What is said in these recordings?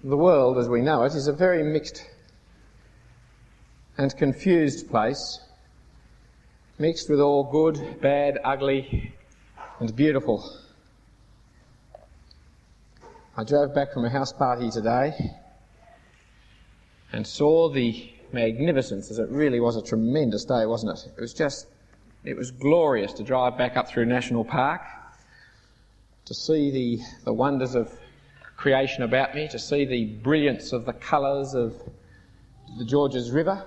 The world, as we know it, is a very mixed and confused place, mixed with all good, bad, ugly and beautiful. I drove back from a house party today and saw the magnificence, as it really was a tremendous day, wasn't it? It was glorious to drive back up through National Park, to see the wonders of creation about me, to see the brilliance of the colours of the Georges River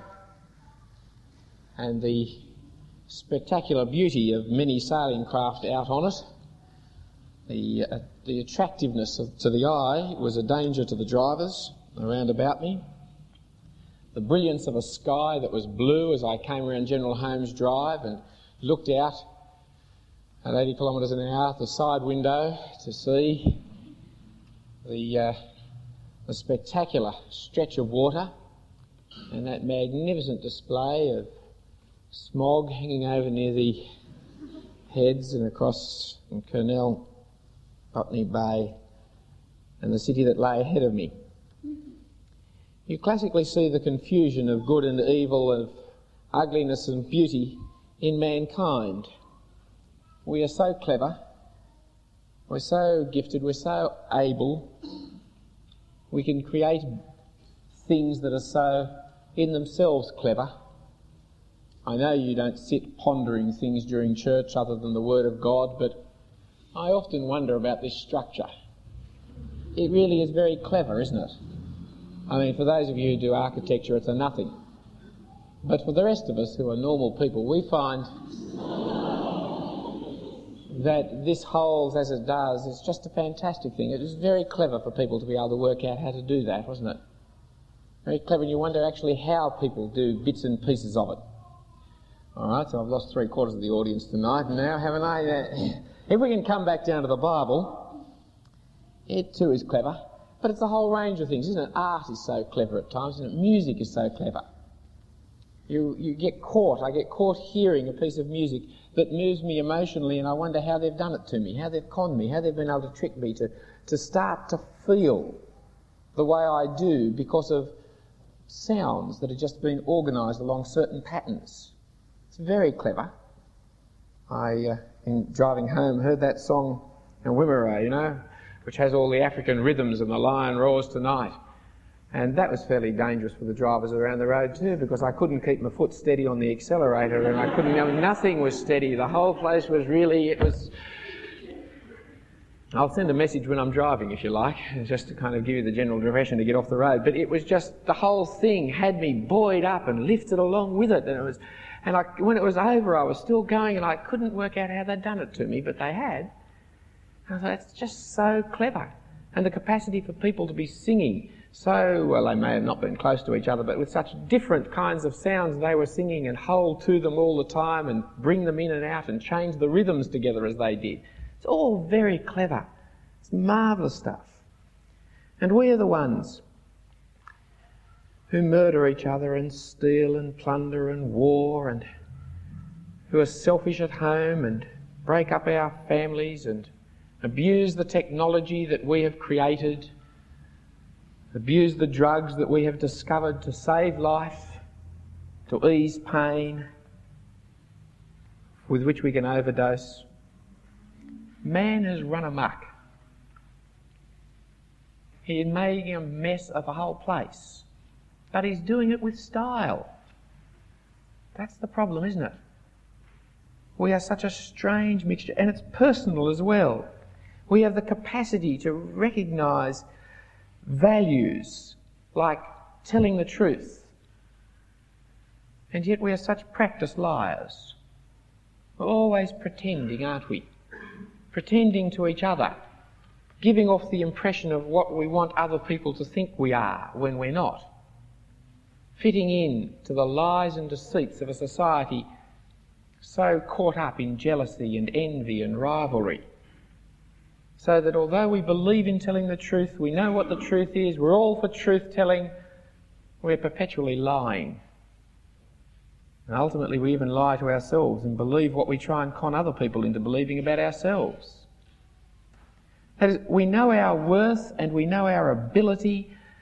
and the spectacular beauty of many sailing craft out on it. The attractiveness to the eye was a danger to the drivers around about me. The brilliance of a sky that was blue as I came around General Holmes Drive and looked out at 80 kilometres an hour at the side window to see the spectacular stretch of water and that magnificent display of smog hanging over near the heads and across in Kurnell, Botany Bay, and the city that lay ahead of me. You classically see the confusion of good and evil, of ugliness and beauty in mankind. We are so clever, we're so gifted, we're so able, we can create things that are so in themselves clever. I know you don't sit pondering things during church other than the Word of God, but I often wonder about this structure. It really is very clever, isn't it? I mean, for those of you who do architecture, it's a nothing. But for the rest of us who are normal people, we find that this holds as it does is just a fantastic thing. It was very clever for people to be able to work out how to do that, wasn't it? Very clever, and you wonder actually how people do bits and pieces of it. All right, so I've lost 3/4 of the audience tonight now, haven't I? If we can come back down to the Bible, it too is clever, but it's a whole range of things, isn't it? Art is so clever at times, isn't it? Music is so clever. I get caught hearing a piece of music that moves me emotionally, and I wonder how they've done it to me, how they've conned me, how they've been able to trick me to start to feel the way I do because of sounds that have just been organised along certain patterns. It's very clever. In driving home, heard that song, Wimmera, which has all the African rhythms and the lion roars tonight. And that was fairly dangerous for the drivers around the road too, because I couldn't keep my foot steady on the accelerator, and nothing was steady. The whole place was I'll send a message when I'm driving, if you like, just to kind of give you the general direction to get off the road. But it was just, the whole thing had me buoyed up and lifted along with it. When it was over, I was still going, and I couldn't work out how they'd done it to me, but they had. And I thought, it's just so clever. And the capacity for people to be singing so, well, they may have not been close to each other, but with such different kinds of sounds they were singing, and hold to them all the time and bring them in and out and change the rhythms together as they did. It's all very clever. It's marvellous stuff. And we are the ones who murder each other and steal and plunder and war, and who are selfish at home and break up our families and abuse the technology that we have created, abuse the drugs that we have discovered to save life, to ease pain, with which we can overdose. Man has run amok. He is making a mess of the whole place, but he's doing it with style. That's the problem, isn't it? We are such a strange mixture, and it's personal as well. We have the capacity to recognise values like telling the truth, and yet we are such practiced liars. We're always pretending, aren't we? Pretending to each other, giving off the impression of what we want other people to think we are when we're not, fitting in to the lies and deceits of a society so caught up in jealousy and envy and rivalry. So that although we believe in telling the truth, we know what the truth is, we're all for truth-telling, we're perpetually lying. And ultimately we even lie to ourselves and believe what we try and con other people into believing about ourselves. That is, we know our worth and we know our ability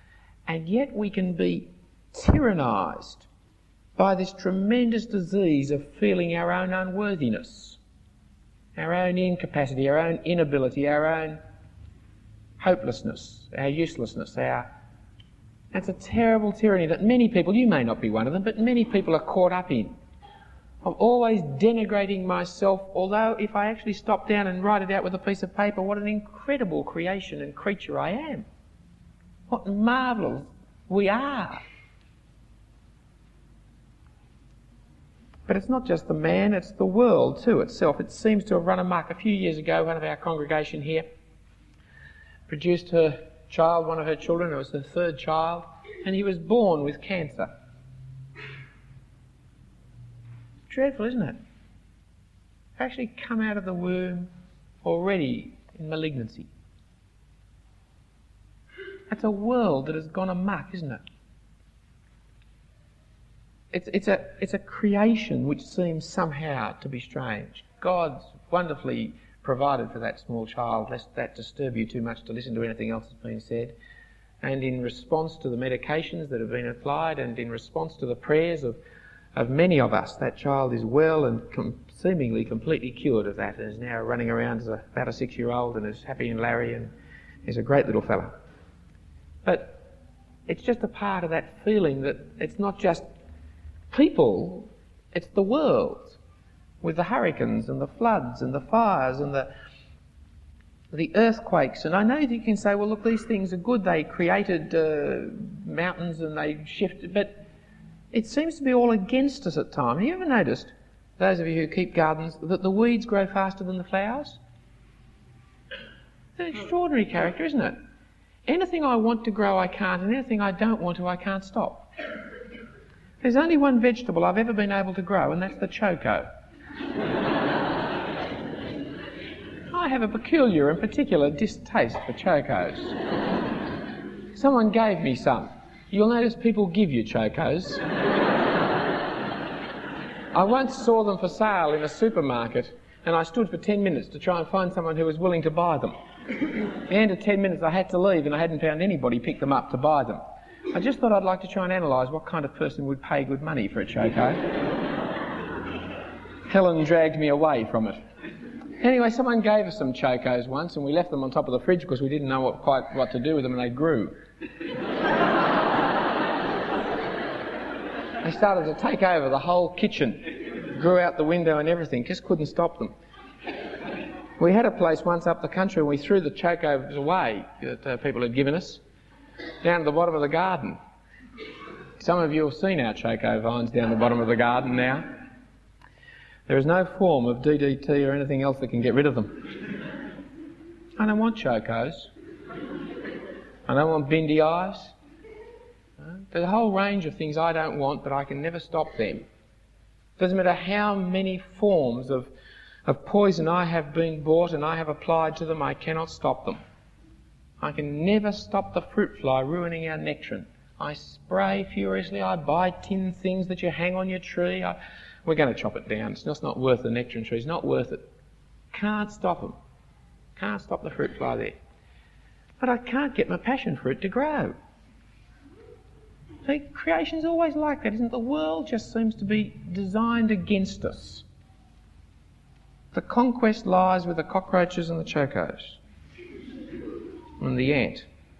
And yet we can be tyrannised by this tremendous disease of feeling our own unworthiness, our own incapacity, our own inability, our own hopelessness, our uselessness, It's a terrible tyranny that many people, you may not be one of them, but many people are caught up in. Of always denigrating myself, although if I actually stop down and write it out with a piece of paper, what an incredible creation and creature I am. What marvellous we are. But it's not just the man, it's the world too itself. It seems to have run amok. A few years ago, one of our congregation here produced her child, one of her children, it was her third child, and he was born with cancer. Dreadful, isn't it? Actually come out of the womb already in malignancy. That's a world that has gone amok, isn't it? It's a creation which seems somehow to be strange. God's wonderfully provided for that small child, lest that disturb you too much to listen to anything else that's been said. And in response to the medications that have been applied and in response to the prayers of many of us, that child is well and seemingly completely cured of that and is now running around as about a 6-year-old and is happy and Larry and is a great little fella. But it's just a part of that feeling that it's not just people, it's the world, with the hurricanes and the floods and the fires and the earthquakes. And I know that you can say, well, look, these things are good. They created mountains and they shifted, but it seems to be all against us at times. Have you ever noticed, those of you who keep gardens, that the weeds grow faster than the flowers? It's an extraordinary character, isn't it? Anything I want to grow, I can't, and anything I don't want to, I can't stop. There's only one vegetable I've ever been able to grow, and that's the choco. I have a peculiar and particular distaste for chocos. Someone gave me some. You'll notice people give you chocos. I once saw them for sale in a supermarket, and I stood for 10 minutes to try and find someone who was willing to buy them. At the end of 10 minutes I had to leave and I hadn't found anybody pick them up to buy them. I just thought I'd like to try and analyse what kind of person would pay good money for a choco. Helen dragged me away from it. Anyway, someone gave us some chocos once and we left them on top of the fridge because we didn't know quite what to do with them, and they grew. They started to take over the whole kitchen, grew out the window and everything, just couldn't stop them. We had a place once up the country and we threw the chocos away that people had given us down to the bottom of the garden. Some of you have seen our choco vines down the bottom of the garden now. There is no form of DDT or anything else that can get rid of them. I don't want chocos. I don't want bindi eyes. There's a whole range of things I don't want, but I can never stop them. Doesn't matter how many forms of poison I have been bought and I have applied to them, I cannot stop them. I can never stop the fruit fly ruining our nectarine. I spray furiously, I buy tin things that you hang on your tree. We're going to chop it down. It's just not worth the nectarine tree. It's not worth it. Can't stop them. Can't stop the fruit fly there. But I can't get my passion for it to grow. See, creation's always like that, isn't it? The world just seems to be designed against us. The conquest lies with the cockroaches and the chocos and the ant.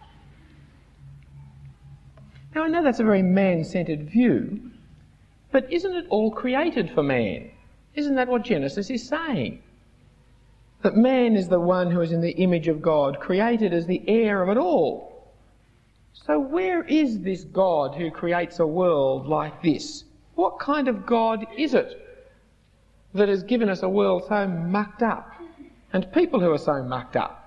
Now, I know that's a very man-centred view, but isn't it all created for man? Isn't that what Genesis is saying? That man is the one who is in the image of God, created as the heir of it all. So where is this God who creates a world like this? What kind of God is it that has given us a world so mucked up and people who are so mucked up?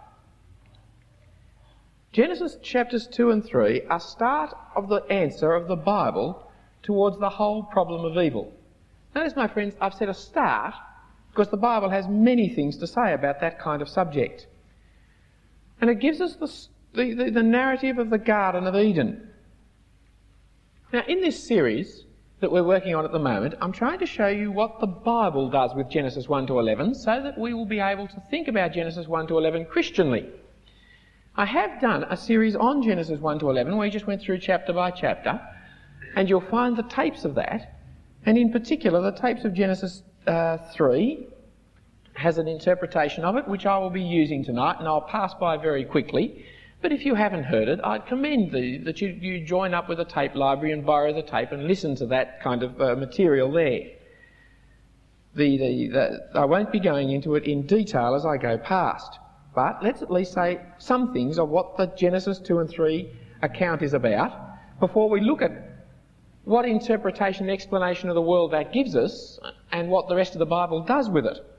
Genesis chapters 2 and 3 are start of the answer of the Bible towards the whole problem of evil. Notice, my friends, I've said a start because the Bible has many things to say about that kind of subject. And it gives us the narrative of the Garden of Eden. Now, in this series that we're working on at the moment, I'm trying to show you what the Bible does with Genesis 1 to 11 so that we will be able to think about Genesis 1 to 11 Christianly. I have done a series on Genesis 1 to 11 where we just went through chapter by chapter, and you'll find the tapes of that, and in particular the tapes of Genesis 3 has an interpretation of it which I will be using tonight, and I'll pass by very quickly. But if you haven't heard it, I'd commend that you join up with a tape library and borrow the tape and listen to that kind of material there. I won't be going into it in detail as I go past, but let's at least say some things of what the Genesis 2 and 3 account is about before we look at what interpretation and explanation of the world that gives us and what the rest of the Bible does with it.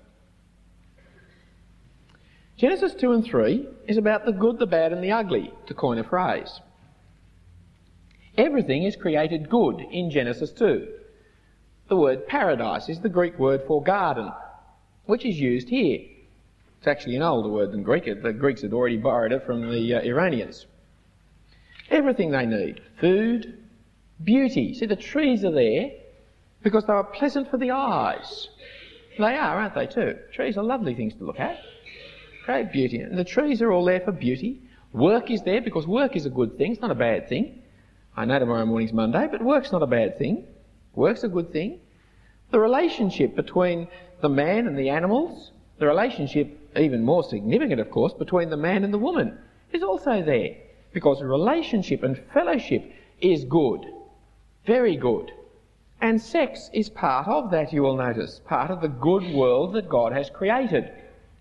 Genesis 2 and 3 is about the good, the bad and the ugly, to coin a phrase. Everything is created good in Genesis 2. The word paradise is the Greek word for garden, which is used here. It's actually an older word than Greek. The Greeks had already borrowed it from the Iranians. Everything they need. Food, beauty. See, the trees are there because they are pleasant for the eyes. They are, aren't they, too? Trees are lovely things to look at. Great beauty. And the trees are all there for beauty. Work is there because work is a good thing. It's not a bad thing. I know tomorrow morning's Monday, but work's not a bad thing. Work's a good thing. The relationship between the man and the animals, the relationship, even more significant of course, between the man and the woman is also there because relationship and fellowship is good. Very good. And sex is part of that, you will notice, part of the good world that God has created.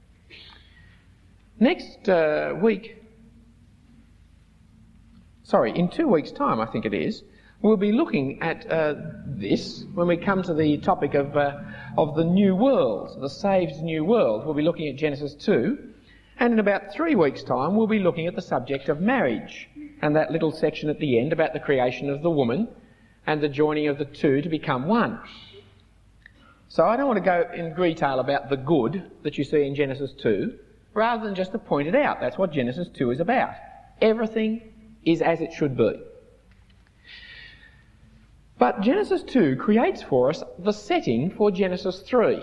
In 2 weeks' time, I think it is, we'll be looking at this when we come to the topic of the new world, the saved new world. We'll be looking at Genesis 2, and in about 3 weeks' time we'll be looking at the subject of marriage and that little section at the end about the creation of the woman and the joining of the two to become one. So I don't want to go in detail about the good that you see in Genesis 2, rather than just to point it out. That's what Genesis 2 is about. Everything is as it should be. But Genesis 2 creates for us the setting for Genesis 3.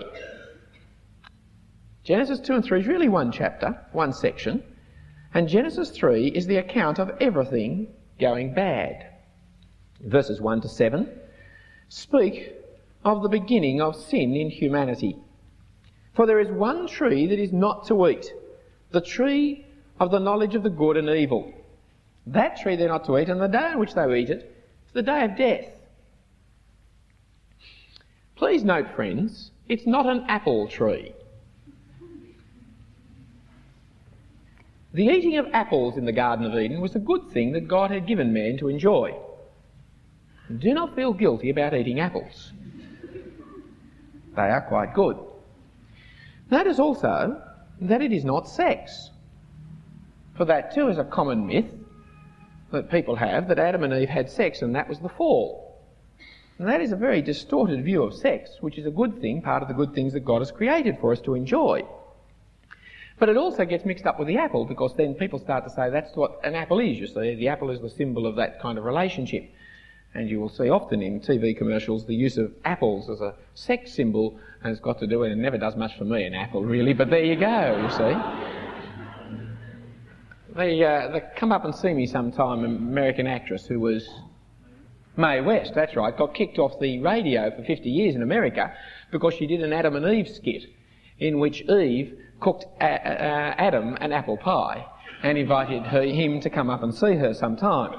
Genesis 2 and 3 is really one chapter, one section, and Genesis 3 is the account of everything going bad. Verses 1 to 7 speak of the beginning of sin in humanity. For there is one tree that is not to eat, the tree of the knowledge of the good and evil. That tree they're not to eat, and the day on which they eat it is the day of death. Please note, friends, it's not an apple tree. The eating of apples in the Garden of Eden was a good thing that God had given man to enjoy. Do not feel guilty about eating apples. They are quite good. Notice also that it is not sex. For that too is a common myth that people have, that Adam and Eve had sex and that was the fall. And that is a very distorted view of sex, which is a good thing, part of the good things that God has created for us to enjoy. But it also gets mixed up with the apple, because then people start to say that's what an apple is, you see. The apple is the symbol of that kind of relationship. And you will see often in TV commercials the use of apples as a sex symbol, and it's got to do with, it never does much for me, an apple really, but there you go, you see. They come up and see me sometime, an American actress who was Mae West, that's right, got kicked off the radio for 50 years in America because she did an Adam and Eve skit in which Eve cooked Adam an apple pie and invited him to come up and see her sometime.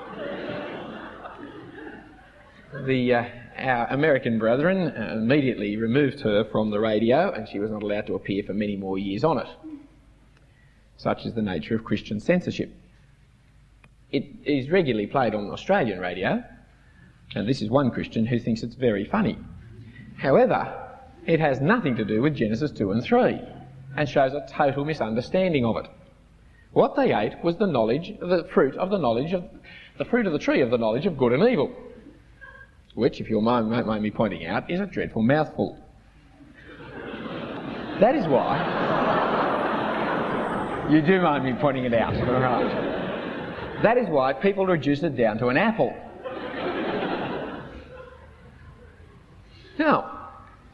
Our American brethren immediately removed her from the radio, and she was not allowed to appear for many more years on it. Such is the nature of Christian censorship. It is regularly played on Australian radio, and this is one Christian who thinks it's very funny. However, it has nothing to do with Genesis 2 and 3, and shows a total misunderstanding of it. What they ate was the fruit of the tree of the knowledge of good and evil, which, if you'll mind me pointing out, is a dreadful mouthful. That is why... You do mind me pointing it out, all right. That is why people reduce it down to an apple. Now,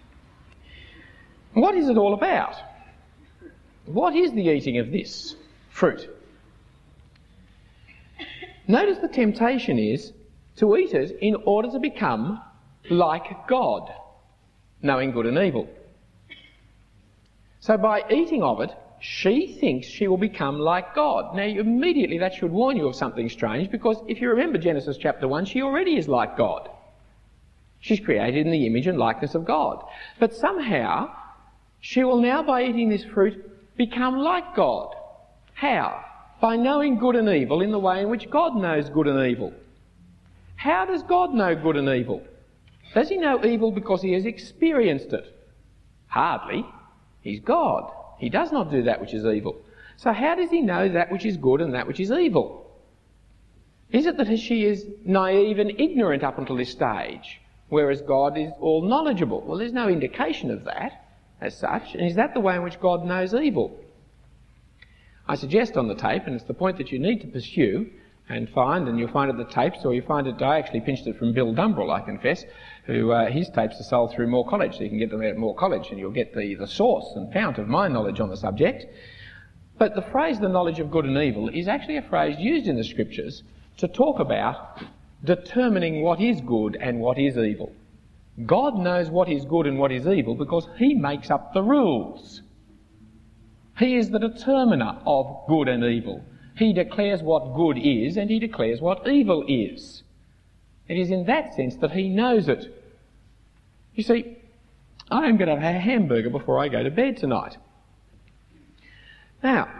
what is it all about? What is the eating of this fruit? Notice the temptation is to eat it in order to become like God, knowing good and evil. So by eating of it, she thinks she will become like God. Now, immediately that should warn you of something strange, because if you remember Genesis chapter 1, she already is like God. She's created in the image and likeness of God. But somehow, she will now, by eating this fruit, become like God. How? By knowing good and evil in the way in which God knows good and evil. How does God know good and evil? Does he know evil because he has experienced it? Hardly. He's God. He does not do that which is evil. So how does he know that which is good and that which is evil? Is it that she is naive and ignorant up until this stage, whereas God is all knowledgeable? Well, there's no indication of that as such. And is that the way in which God knows evil? I suggest on the tape, and it's the point that you need to pursue and find, and you'll find it the tapes, or you find it, I actually pinched it from Bill Dumbrell, I confess, who his tapes are sold through Moore College, so you can get them at Moore College, and you'll get the source and fount of my knowledge on the subject. But the phrase, the knowledge of good and evil, is actually a phrase used in the Scriptures to talk about determining what is good and what is evil. God knows what is good and what is evil because he makes up the rules. He is the determiner of good and evil. He declares what good is and he declares what evil is. It is in that sense that he knows it. You see, I am going to have a hamburger before I go to bed tonight. Now,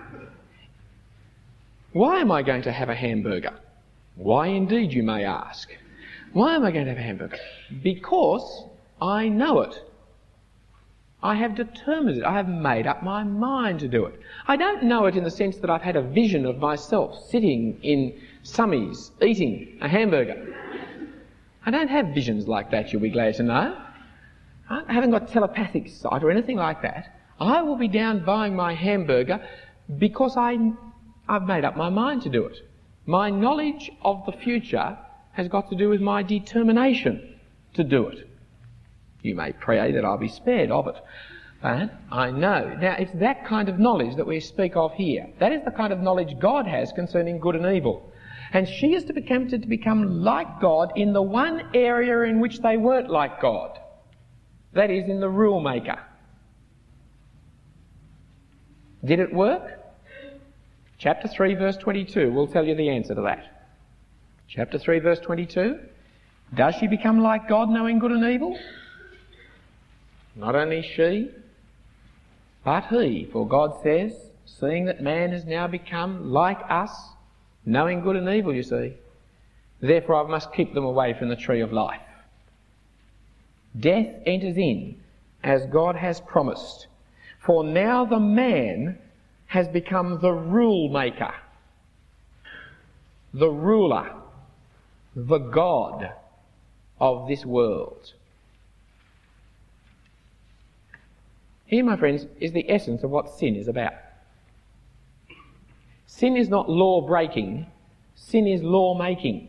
why am I going to have a hamburger? Why indeed, you may ask. Why am I going to have a hamburger? Because I know it. I have determined it. I have made up my mind to do it. I don't know it in the sense that I've had a vision of myself sitting in Summy's eating a hamburger. I don't have visions like that, you'll be glad to know. I haven't got telepathic sight or anything like that. I will be down buying my hamburger because I've made up my mind to do it. My knowledge of the future has got to do with my determination to do it. You may pray that I'll be spared of it. But I know. Now, it's that kind of knowledge that we speak of here. That is the kind of knowledge God has concerning good and evil. And she is to be tempted to become like God in the one area in which they weren't like God. That is, in the rule maker. Did it work? Chapter 3, verse 22 will tell you the answer to that. Chapter 3, verse 22. Does she become like God, knowing good and evil? Not only she, but he. For God says, seeing that man has now become like us, knowing good and evil, you see, therefore I must keep them away from the tree of life. Death enters in, as God has promised. For now the man has become the rule maker, the ruler, the God of this world. Here, my friends, is the essence of what sin is about. Sin is not law breaking, sin is law making.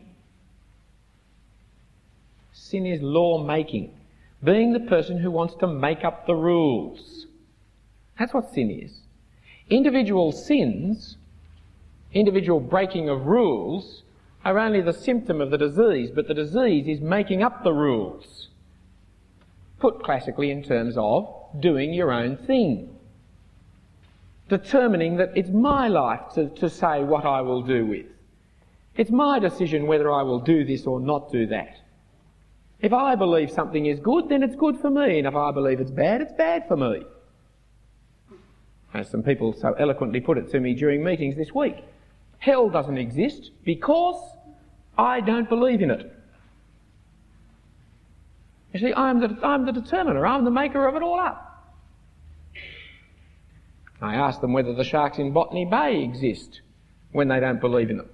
Sin is law making. Being the person who wants to make up the rules. That's what sin is. Individual sins, individual breaking of rules, are only the symptom of the disease, but the disease is making up the rules. Put classically in terms of doing your own thing. Determining that it's my life to say what I will do with. It's my decision whether I will do this or not do that. If I believe something is good, then it's good for me, and if I believe it's bad for me. As some people so eloquently put it to me during meetings this week. Hell doesn't exist because I don't believe in it. You see, I'm the determiner, I'm the maker of it all up. I asked them whether the sharks in Botany Bay exist when they don't believe in them.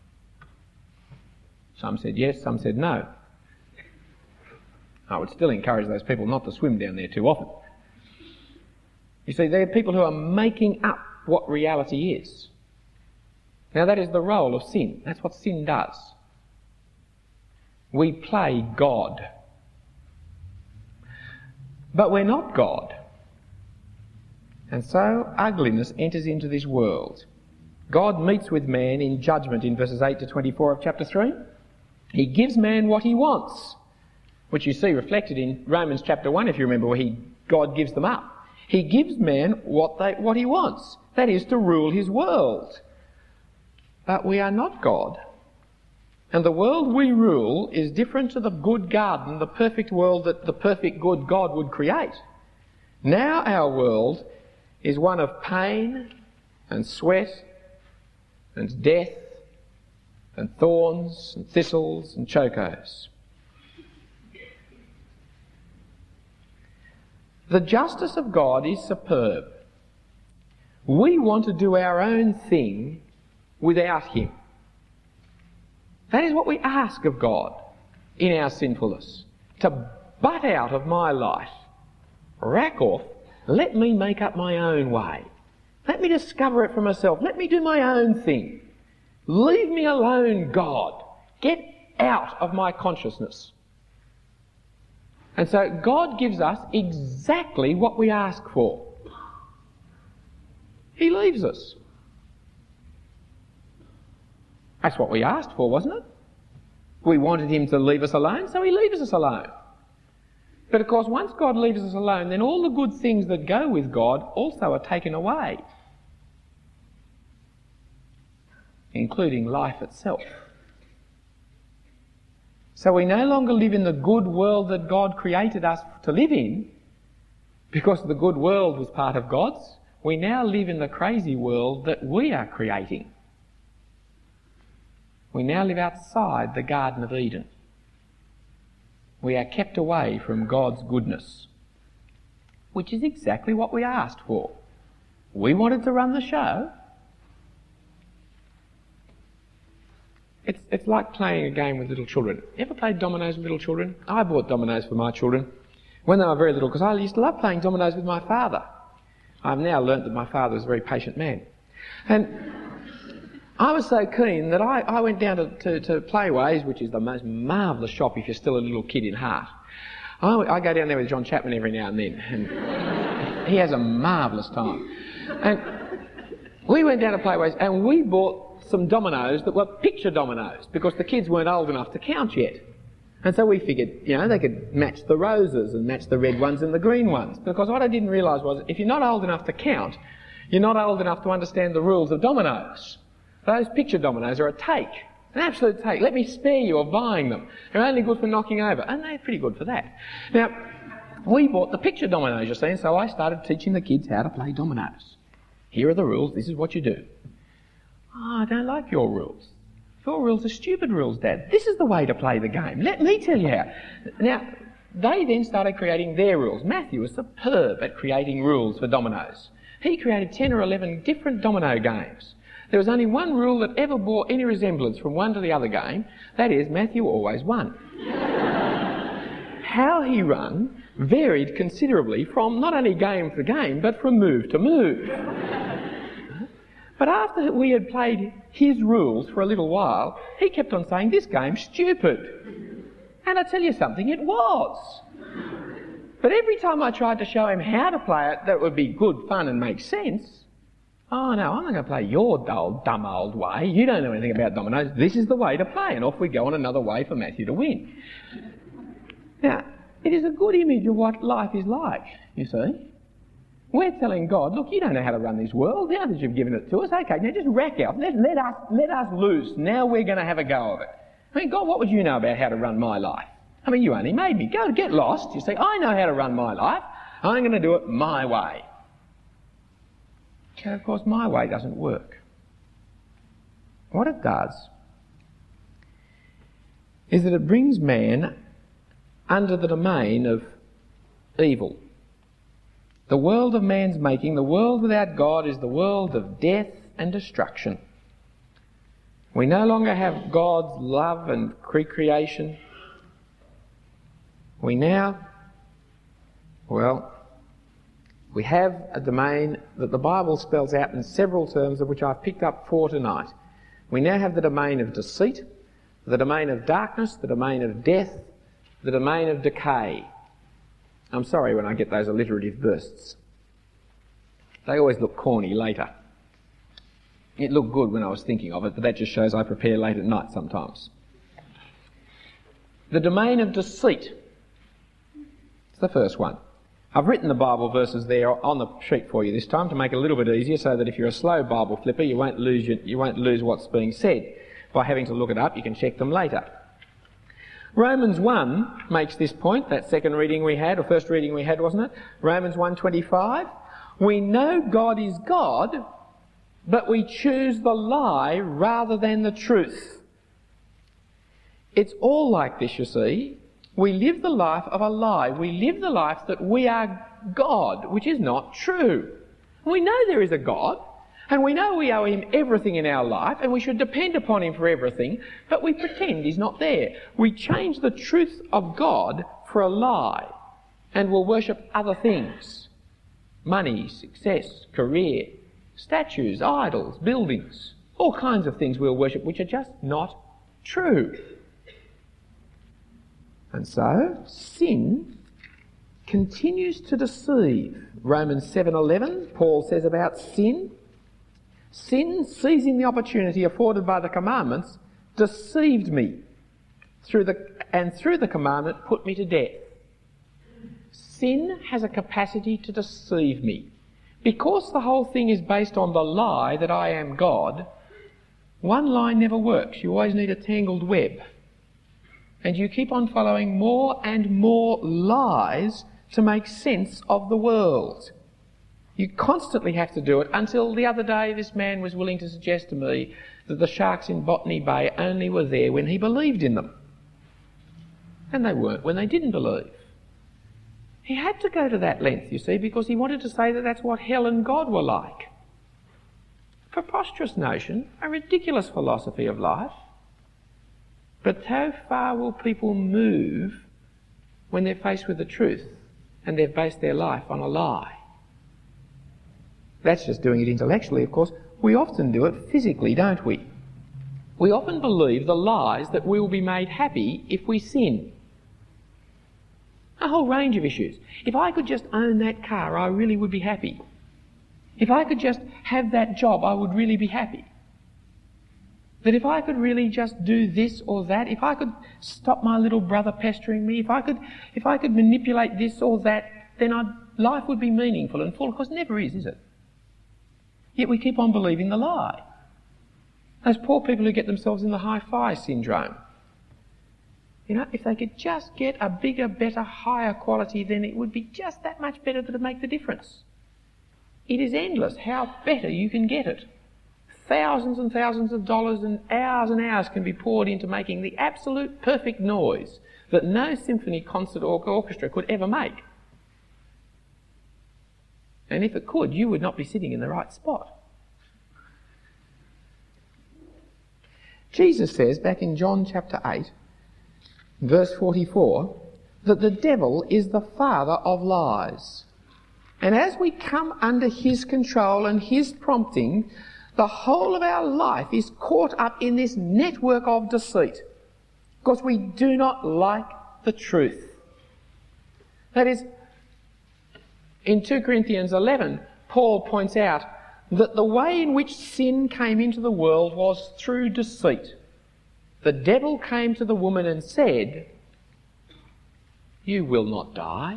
Some said yes, some said no. I would still encourage those people not to swim down there too often. You see, they're people who are making up what reality is. Now that is the role of sin. That's what sin does. We play God. But we're not God. And so ugliness enters into this world. God meets with man in judgment in verses 8 to 24 of chapter 3. He gives man what he wants, which you see reflected in Romans chapter 1, if you remember, where God gives them up. He gives man what he wants, that is, to rule his world. But we are not God. And the world we rule is different to the good garden, the perfect world that the perfect good God would create. Now our world is one of pain and sweat and death and thorns and thistles and chokos. The justice of God is superb. We want to do our own thing without him. That is what we ask of God in our sinfulness. To butt out of my life, rack off, let me make up my own way. Let me discover it for myself. Let me do my own thing. Leave me alone, God. Get out of my consciousness. And so God gives us exactly what we ask for. He leaves us. That's what we asked for, wasn't it? We wanted him to leave us alone, so he leaves us alone. But of course, once God leaves us alone, then all the good things that go with God also are taken away, including life itself. So we no longer live in the good world that God created us to live in, because the good world was part of God's. We now live in the crazy world that we are creating. We now live outside the Garden of Eden. We are kept away from God's goodness, which is exactly what we asked for. We wanted to run the show. It's like playing a game with little children. Ever played dominoes with little children? I bought dominoes for my children when they were very little, because I used to love playing dominoes with my father. I've now learnt that my father was a very patient man. And I was so keen that I went down to Playways, which is the most marvellous shop if you're still a little kid in heart. I go down there with John Chapman every now and then, and he has a marvellous time. And we went down to Playways and we bought some dominoes that were picture dominoes, because the kids weren't old enough to count yet. And so we figured, they could match the roses and match the red ones and the green ones. Because what I didn't realise was, if you're not old enough to count, you're not old enough to understand the rules of dominoes. Those picture dominoes are a take, an absolute take. Let me spare you of buying them. They're only good for knocking over, and they're pretty good for that. Now, we bought the picture dominoes, you see, and so I started teaching the kids how to play dominoes. Here are the rules, this is what you do. Oh, I don't like your rules. Your rules are stupid rules, Dad. This is the way to play the game. Let me tell you how. Now, they then started creating their rules. Matthew was superb at creating rules for dominoes. He created 10 or 11 different domino games. There was only one rule that ever bore any resemblance from one to the other game. That is, Matthew always won. How he run varied considerably from not only game to game, but from move to move. But after we had played his rules for a little while, he kept on saying, this game's stupid. And I tell you something, it was. But every time I tried to show him how to play it that would be good fun and make sense, oh no, I'm not going to play your dumb old way. You don't know anything about dominoes. This is the way to play. And off we go on another way for Matthew to win. Now, it is a good image of what life is like, you see. We're telling God, look, you don't know how to run this world. Now that you've given it to us, okay, now just rack out. Let us loose. Now we're going to have a go of it. I mean, God, what would you know about how to run my life? I mean, you only made me. Go, get lost. You say, I know how to run my life. I'm going to do it my way. And of course, my way doesn't work. What it does is that it brings man under the domain of evil. The world of man's making, the world without God, is the world of death and destruction. We no longer have God's love and recreation. We now, we have a domain that the Bible spells out in several terms, of which I've picked up 4 tonight. We now have the domain of deceit, the domain of darkness, the domain of death, the domain of decay. I'm sorry when I get those alliterative bursts. They always look corny later. It looked good when I was thinking of it, but that just shows I prepare late at night sometimes. The domain of deceit. It's the first one. I've written the Bible verses there on the sheet for you this time to make it a little bit easier, so that if you're a slow Bible flipper, you won't lose what's being said by having to look it up. You can check them later. Romans 1 makes this point, that second reading we had, or first reading we had, wasn't it? Romans 1:25. We know God is God, but we choose the lie rather than the truth. It's all like this, you see. We live the life of a lie. We live the life that we are God, which is not true. We know there is a God, and we know we owe him everything in our life, and we should depend upon him for everything, but we pretend he's not there. We change the truth of God for a lie, and will worship other things. Money, success, career, statues, idols, buildings, all kinds of things we'll worship which are just not true. And so, sin continues to deceive. Romans 7:11, Paul says about sin, sin, seizing the opportunity afforded by the commandments, deceived me, through the commandment put me to death. Sin has a capacity to deceive me. Because the whole thing is based on the lie that I am God, one lie never works. You always need a tangled web. And you keep on following more and more lies to make sense of the world. You constantly have to do it, until the other day this man was willing to suggest to me that the sharks in Botany Bay only were there when he believed in them. And they weren't when they didn't believe. He had to go to that length, you see, because he wanted to say that that's what hell and God were like. Preposterous notion, a ridiculous philosophy of life. But how far will people move when they're faced with the truth and they've based their life on a lie? That's just doing it intellectually, of course. We often do it physically, don't we? We often believe the lies that we will be made happy if we sin. A whole range of issues. If I could just own that car, I really would be happy. If I could just have that job, I would really be happy. That if I could really just do this or that, if I could stop my little brother pestering me, if I could manipulate this or that, then life would be meaningful and full. Of course, it never is it? Yet we keep on believing the lie. Those poor people who get themselves in the hi-fi syndrome. You know, if they could just get a bigger, better, higher quality, then it would be just that much better that it would make the difference. It is endless how better you can get it. Thousands and thousands of dollars and hours can be poured into making the absolute perfect noise that no symphony, concert or orchestra could ever make. And if it could, you would not be sitting in the right spot. Jesus says back in John chapter 8, verse 44, that the devil is the father of lies. And as we come under his control and his prompting, the whole of our life is caught up in this network of deceit, because we do not like the truth. That is, in 2 Corinthians 11, Paul points out that the way in which sin came into the world was through deceit. The devil came to the woman and said, "You will not die."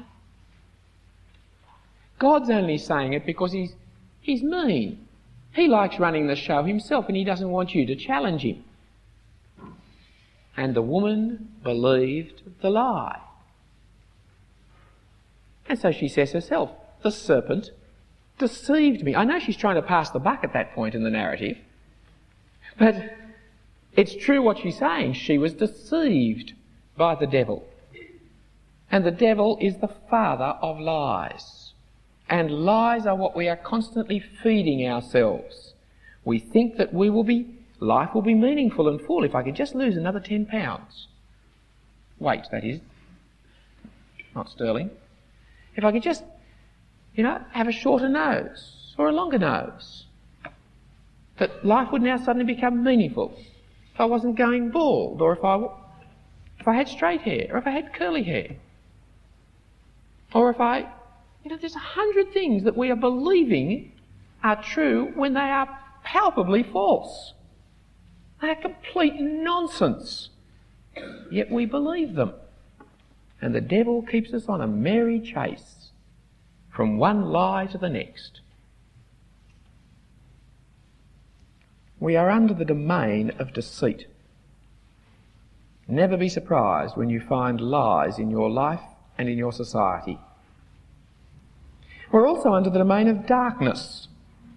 God's only saying it because he's mean. He likes running the show himself and he doesn't want you to challenge him. And the woman believed the lie. And so she says herself, the serpent deceived me. I know she's trying to pass the buck at that point in the narrative, but it's true what she's saying. She was deceived by the devil. And the devil is the father of lies. And lies are what we are constantly feeding ourselves. We think that life will be meaningful and full if I could just lose another 10 pounds. Weight, that is. Not sterling. If I could just, have a shorter nose or a longer nose. That life would now suddenly become meaningful. If I wasn't going bald, or if I had straight hair, or if I had curly hair. Or if there's 100 things that we are believing are true when they are palpably false. They are complete nonsense. Yet we believe them. And the devil keeps us on a merry chase from one lie to the next. We are under the domain of deceit. Never be surprised when you find lies in your life and in your society. We're also under the domain of darkness.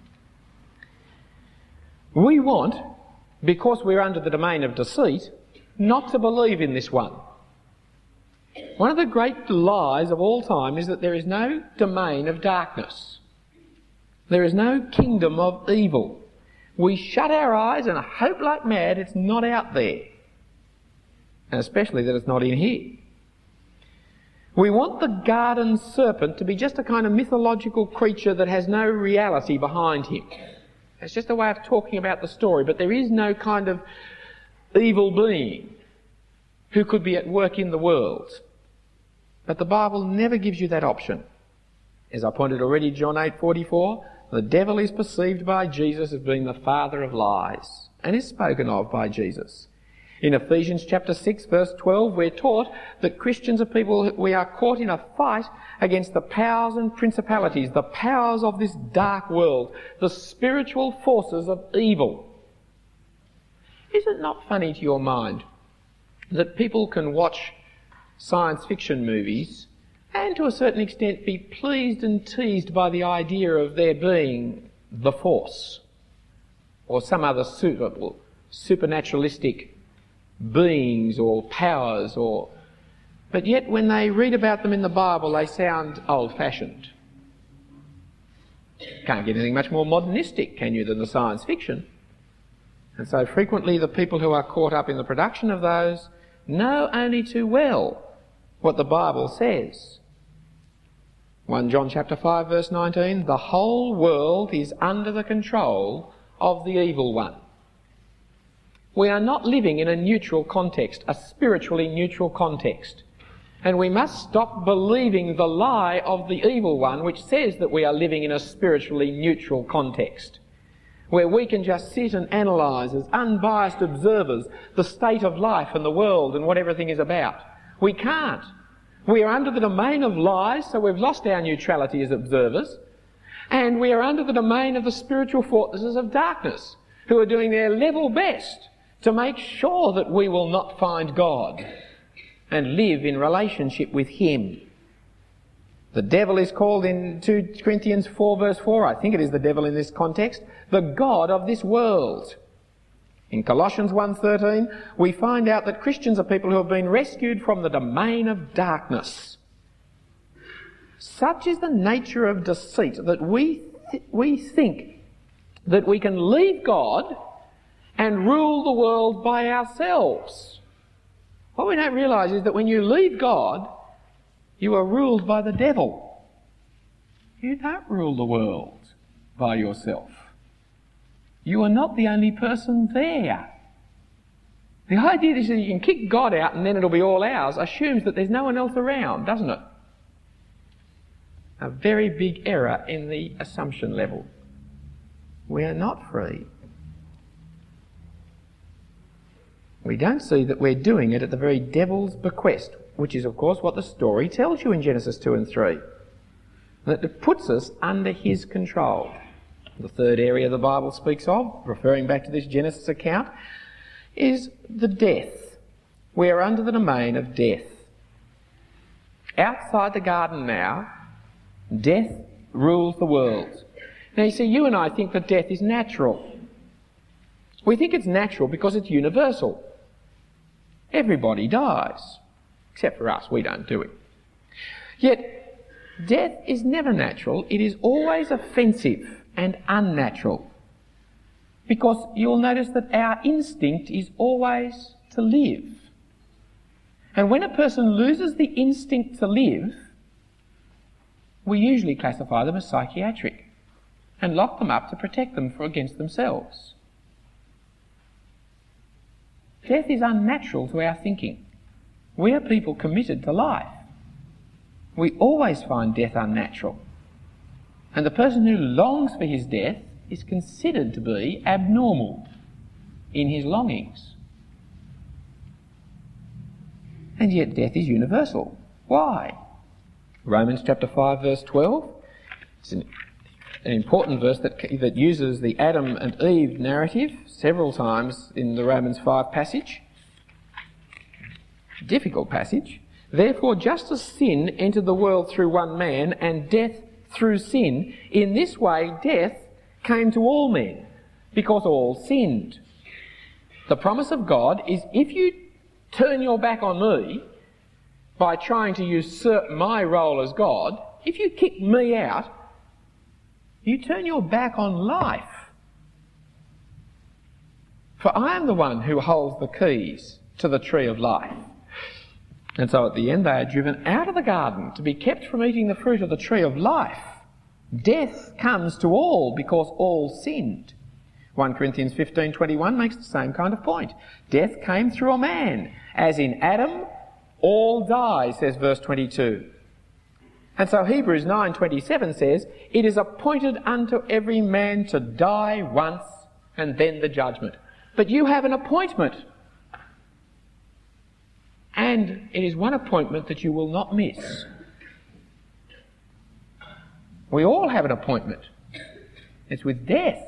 We want, because we're under the domain of deceit, not to believe in this one. One of the great lies of all time is that there is no domain of darkness. There is no kingdom of evil. We shut our eyes and hope like mad it's not out there. And especially that it's not in here. We want the garden serpent to be just a kind of mythological creature that has no reality behind him. It's just a way of talking about the story, but there is no kind of evil being who could be at work in the world. But the Bible never gives you that option. As I pointed already, John 8:44, the devil is perceived by Jesus as being the father of lies and is spoken of by Jesus. In Ephesians chapter 6 verse 12, we're taught that Christians are people, we are caught in a fight against the powers and principalities, the powers of this dark world, the spiritual forces of evil. Is it not funny to your mind that people can watch science fiction movies and to a certain extent be pleased and teased by the idea of there being the Force or some other supernaturalistic beings or powers, but yet when they read about them in the Bible they sound old-fashioned. Can't get anything much more modernistic, can you, than the science fiction? And so frequently the people who are caught up in the production of those know only too well what the Bible says. 1 John chapter 5 verse 19, the whole world is under the control of the evil one. We are not living in a neutral context, a spiritually neutral context. And we must stop believing the lie of the evil one which says that we are living in a spiritually neutral context, where we can just sit and analyse as unbiased observers the state of life and the world and what everything is about. We can't. We are under the domain of lies, so we've lost our neutrality as observers, and we are under the domain of the spiritual fortresses of darkness, who are doing their level best to make sure that we will not find God and live in relationship with Him. The devil is called in 2 Corinthians 4 verse 4, I think it is the devil in this context, the god of this world. In Colossians 1:13, we find out that Christians are people who have been rescued from the domain of darkness. Such is the nature of deceit that we think that we can leave God and rule the world by ourselves. What we don't realise is that when you leave God, you are ruled by the devil. You don't rule the world by yourself. You are not the only person there. The idea that you can kick God out and then it'll be all ours assumes that there's no one else around, doesn't it? A very big error in the assumption level. We are not free. We don't see that we're doing it at the very devil's bequest, which is of course what the story tells you in Genesis 2 and 3. That it puts us under his control. The third area the Bible speaks of, referring back to this Genesis account, is the death. We are under the domain of death. Outside the garden now, death rules the world. Now you see, you and I think that death is natural. We think it's natural because it's universal. Everybody dies. Except for us, we don't do it. Yet, death is never natural. It is always offensive and unnatural. Because you'll notice that our instinct is always to live. And when a person loses the instinct to live, we usually classify them as psychiatric and lock them up to protect them against themselves. Death is unnatural to our thinking. We are people committed to life. We always find death unnatural. And the person who longs for his death is considered to be abnormal in his longings. And yet death is universal. Why? Romans chapter 5 verse 12. It's an important verse that uses the Adam and Eve narrative several times in the Romans 5 passage. Difficult passage. Therefore, just as sin entered the world through one man and death through sin, in this way death came to all men, because all sinned. The promise of God is, if you turn your back on me by trying to usurp my role as God, if you kick me out, you turn your back on life. For I am the one who holds the keys to the tree of life. And so at the end they are driven out of the garden to be kept from eating the fruit of the tree of life. Death comes to all because all sinned. 1 Corinthians 15:21 makes the same kind of point. Death came through a man. As in Adam, all die, says verse 22. And so Hebrews 9:27 says, it is appointed unto every man to die once and then the judgment. But you have an appointment. And it is one appointment that you will not miss. We all have an appointment. It's with death.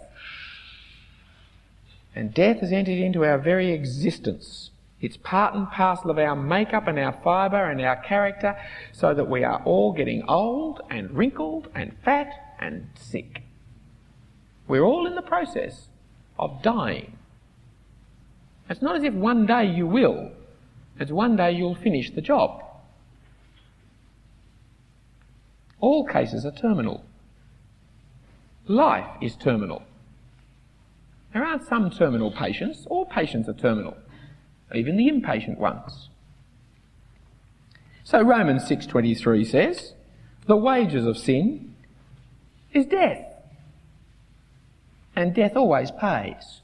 And death has entered into our very existence. It's part and parcel of our makeup and our fibre and our character, so that we are all getting old and wrinkled and fat and sick. We're all in the process of dying. It's not as if one day you will. It's one day you'll finish the job. All cases are terminal. Life is terminal. There aren't some terminal patients. All patients are terminal, even the impatient ones. So Romans 6:23 says, the wages of sin is death. And death always pays.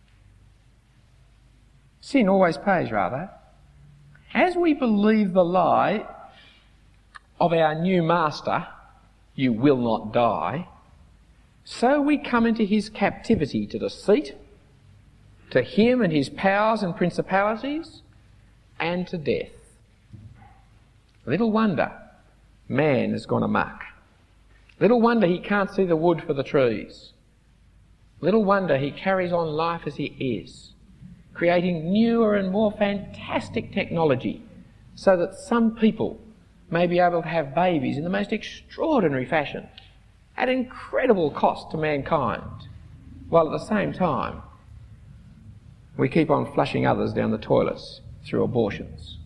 Sin always pays, rather. As we believe the lie of our new master, you will not die, so we come into his captivity to deceit, to him and his powers and principalities, and to death. Little wonder man has gone amok. Little wonder he can't see the wood for the trees. Little wonder he carries on life as he is, creating newer and more fantastic technology so that some people may be able to have babies in the most extraordinary fashion at incredible cost to mankind, while at the same time we keep on flushing others down the toilets through abortions.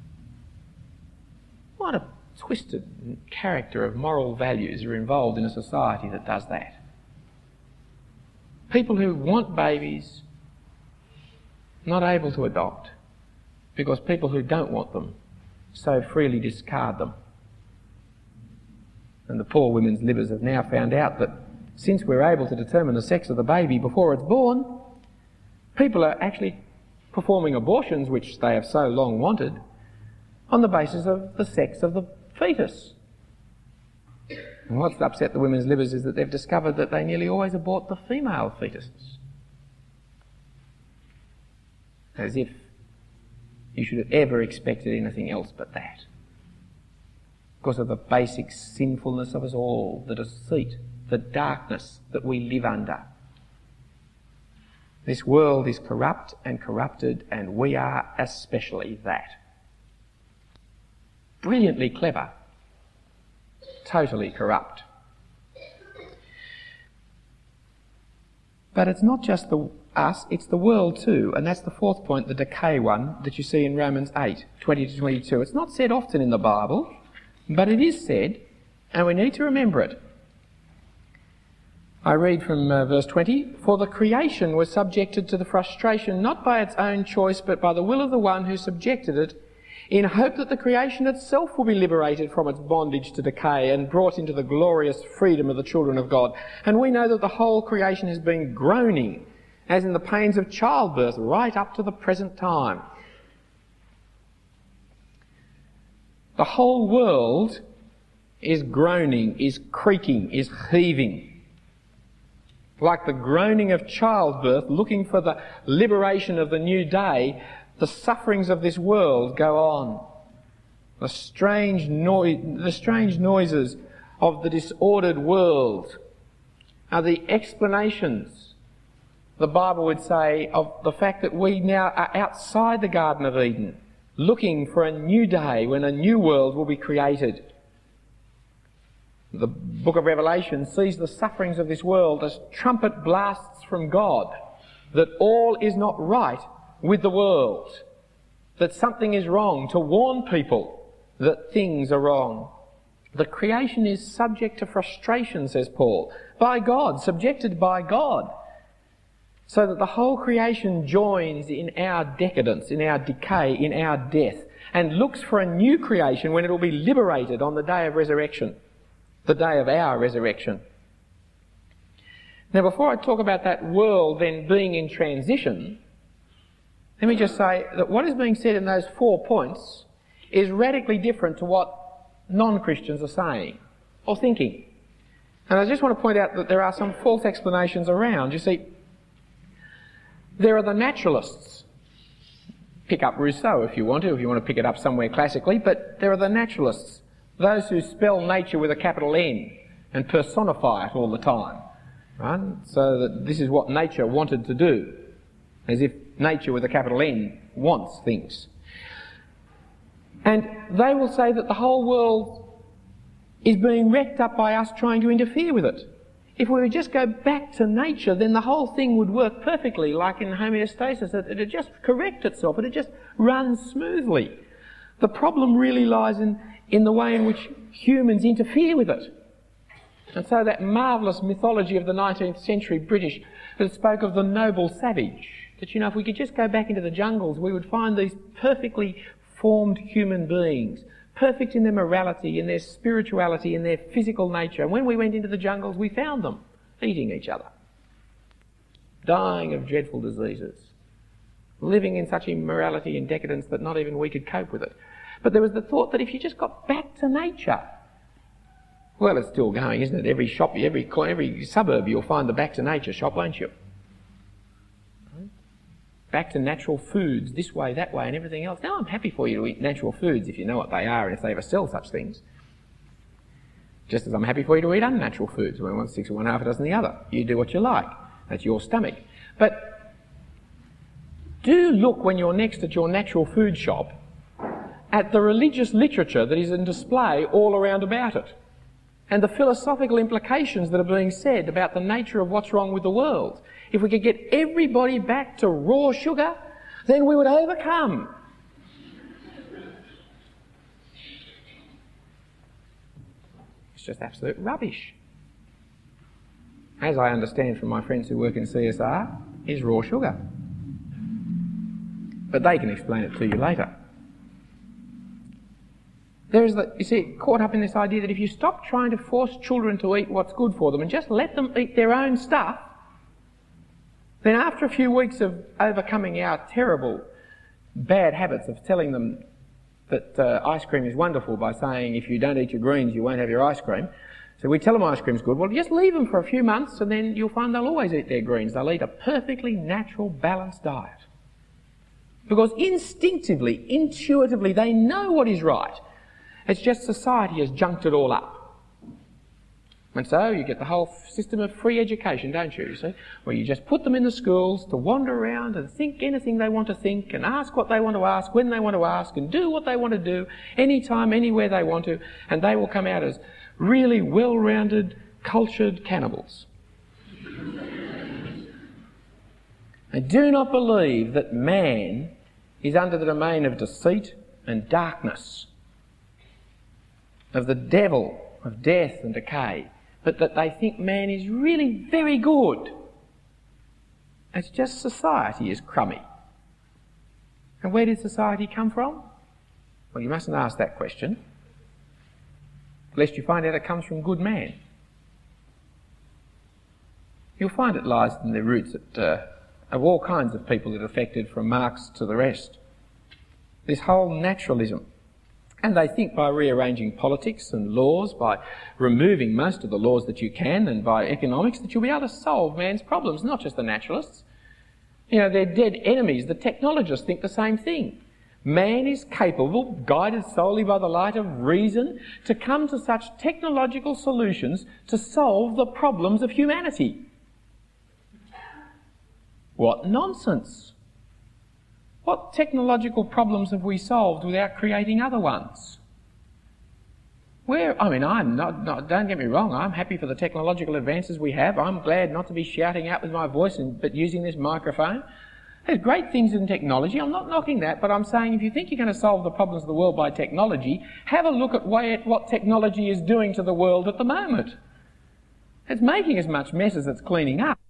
What a twisted character of moral values are involved in a society that does that. People who want babies not able to adopt because people who don't want them so freely discard them. And the poor women's livers have now found out that since we're able to determine the sex of the baby before it's born, people are actually performing abortions, which they have so long wanted, on the basis of the sex of the fetus. And what's upset the women's livers is that they've discovered that they nearly always abort the female fetuses. As if you should have ever expected anything else but that. Because of the basic sinfulness of us all, the deceit, the darkness that we live under. This world is corrupt and corrupted, and we are especially that. Brilliantly clever, totally corrupt. But it's not just us, it's the world too, and that's the fourth point, the decay one that you see in Romans 8:20-22. It's not said often in the Bible, but it is said, and we need to remember it. I read from verse 20, for the creation was subjected to the frustration not by its own choice but by the will of the one who subjected it, in hope that the creation itself will be liberated from its bondage to decay and brought into the glorious freedom of the children of God. And we know that the whole creation has been groaning, as in the pains of childbirth, right up to the present time. The whole world is groaning, is creaking, is heaving. Like the groaning of childbirth, looking for the liberation of the new day, the sufferings of this world go on. The strange noises of the disordered world are the explanations, the Bible would say, of the fact that we now are outside the Garden of Eden, looking for a new day when a new world will be created. The book of Revelation sees the sufferings of this world as trumpet blasts from God, that all is not right with the world, that something is wrong, to warn people that things are wrong. The creation is subject to frustration, says Paul, by God, subjected by God, so that the whole creation joins in our decadence, in our decay, in our death, and looks for a new creation when it will be liberated on the day of resurrection, the day of our resurrection. Now, before I talk about that world then being in transition, let me just say that what is being said in those 4 points is radically different to what non-Christians are saying or thinking. And I just want to point out that there are some false explanations around. You see, there are the naturalists. Pick up Rousseau if you want to pick it up somewhere classically, but there are the naturalists, those who spell nature with a capital N and personify it all the time, right? So that this is what nature wanted to do, as if nature with a capital N wants things. And they will say that the whole world is being wrecked up by us trying to interfere with it. If we would just go back to nature, then the whole thing would work perfectly, like in homeostasis. It would just correct itself. It would just run smoothly. The problem really lies in the way in which humans interfere with it. And so that marvellous mythology of the 19th century British that spoke of the noble savage, that, if we could just go back into the jungles, we would find these perfectly formed human beings, perfect in their morality, in their spirituality, in their physical nature. And when we went into the jungles, we found them eating each other, dying of dreadful diseases, living in such immorality and decadence that not even we could cope with it. But there was the thought that if you just got back to nature, well, it's still going, isn't it? Every shop, every suburb, you'll find the Back to Nature shop, won't you? Back to natural foods, this way, that way, and everything else. Now, I'm happy for you to eat natural foods if you know what they are and if they ever sell such things. Just as I'm happy for you to eat unnatural foods. One wants 6 or 1 half a dozen the other. You do what you like. That's your stomach. But do look when you're next at your natural food shop at the religious literature that is in display all around about it, and the philosophical implications that are being said about the nature of what's wrong with the world. If we could get everybody back to raw sugar, then we would overcome. It's just absolute rubbish. As I understand from my friends who work in CSR, is raw sugar. But they can explain it to you later. There is caught up in this idea that if you stop trying to force children to eat what's good for them and just let them eat their own stuff, then after a few weeks of overcoming our terrible bad habits of telling them that ice cream is wonderful by saying if you don't eat your greens you won't have your ice cream, so we tell them ice cream's good, well just leave them for a few months and then you'll find they'll always eat their greens. They'll eat a perfectly natural, balanced diet. Because instinctively, intuitively, they know what is right. It's just society has junked it all up. And so you get the whole system of free education, don't you see? Where you just put them in the schools to wander around and think anything they want to think and ask what they want to ask, when they want to ask, and do what they want to do, anytime, anywhere they want to, and they will come out as really well-rounded, cultured cannibals. I do not believe that man is under the domain of deceit and darkness, of the devil, of death and decay, but that they think man is really very good. It's just society is crummy. And where did society come from? Well, you mustn't ask that question, lest you find out it comes from good man. You'll find it lies in the roots of all kinds of people that are affected, from Marx to the rest. This whole naturalism And they think by rearranging politics and laws, by removing most of the laws that you can, and by economics, that you'll be able to solve man's problems, not just the naturalists. You know, they're dead enemies. The technologists think the same thing. Man is capable, guided solely by the light of reason, to come to such technological solutions to solve the problems of humanity. What nonsense! What technological problems have we solved without creating other ones? Don't get me wrong, I'm happy for the technological advances we have. I'm glad not to be shouting out with my voice but using this microphone. There's great things in technology, I'm not knocking that, but I'm saying if you think you're going to solve the problems of the world by technology, have a look at what technology is doing to the world at the moment. It's making as much mess as it's cleaning up.